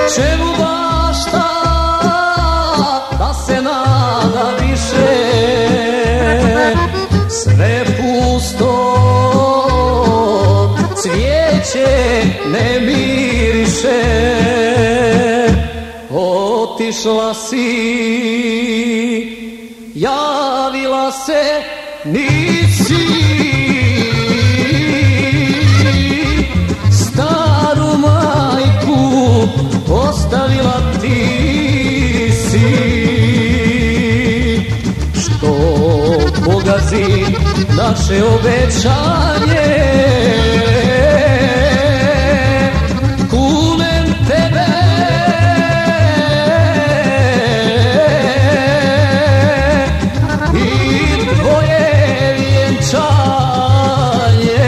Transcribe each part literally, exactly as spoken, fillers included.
čemu bašta da se nada više, sve pusto, cvijeće ne miriše, otišla si, javila se nisi, staru majku ostavila ti si, što pogazi naše obećanje. Kunem tebe, i tvoje vjenčanje.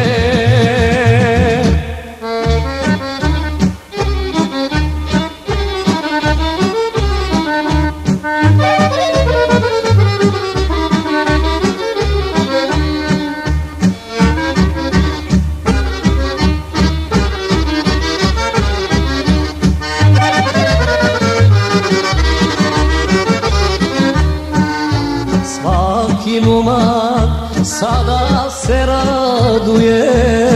Svaki momak sada se raduje,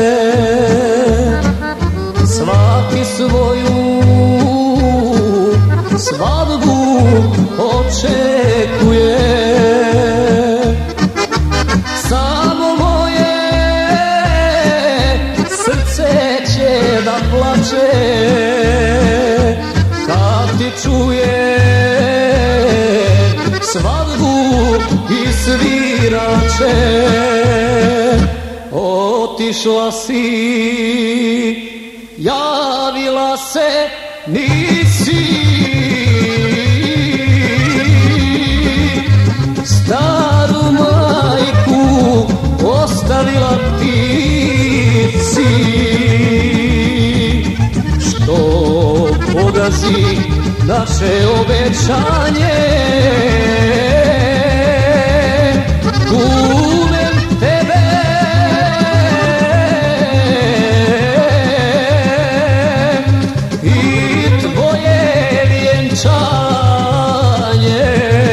svaki svoju svadbu očekuje. Samo moje srce će da plače kad ti čuje svadbu i svirače. Otišla si, javila se nisi, staru majku ostavila ti si, što pogazi naše obećanje. Kunem tebe, i tvoje vjenčanje.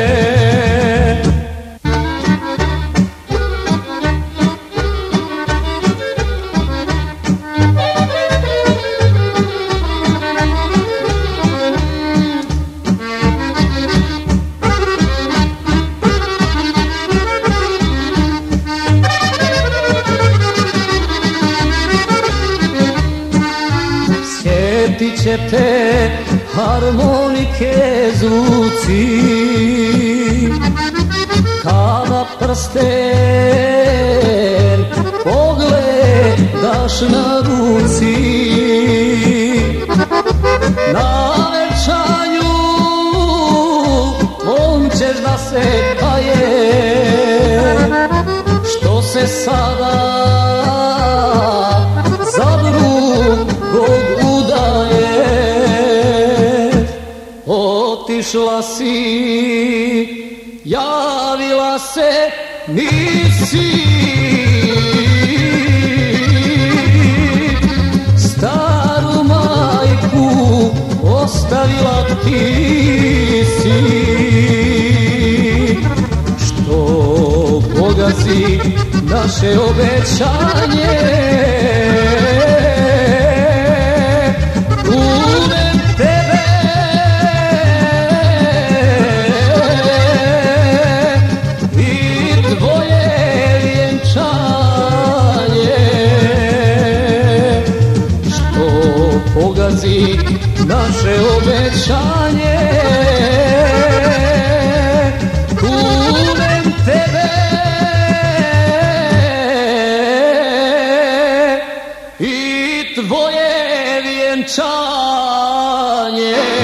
Sjetit će te harmonike zvuci, kada prsten pogledaš na ruci. Na venčanju tvom ćeš da se kaje, što se sada za drugog udaje. Otišla si, javila se nisi, staru majku ostavila ti si, što pogazi naše obećanje. Kunem tebe, i tvoje vjenčanje, što pogazi naše obećanje. Kunem tebe, i tvoje vjenčanje.